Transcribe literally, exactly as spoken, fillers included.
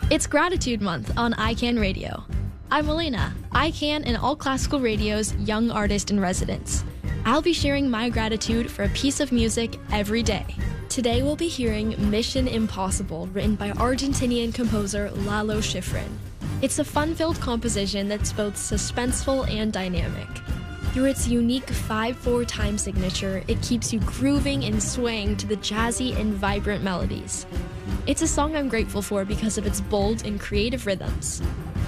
It's Gratitude Month on iCan Radio. I'm Elena, iCan and All Classical Radio's young artist in residence. I'll be sharing my gratitude for a piece of music every day. Today we'll be hearing Mission Impossible, written by Argentinian composer Lalo Schifrin. It's a fun-filled composition that's both suspenseful and dynamic. Through its unique five four time signature, it keeps you grooving and swaying to the jazzy and vibrant melodies. It's a song I'm grateful for because of its bold and creative rhythms.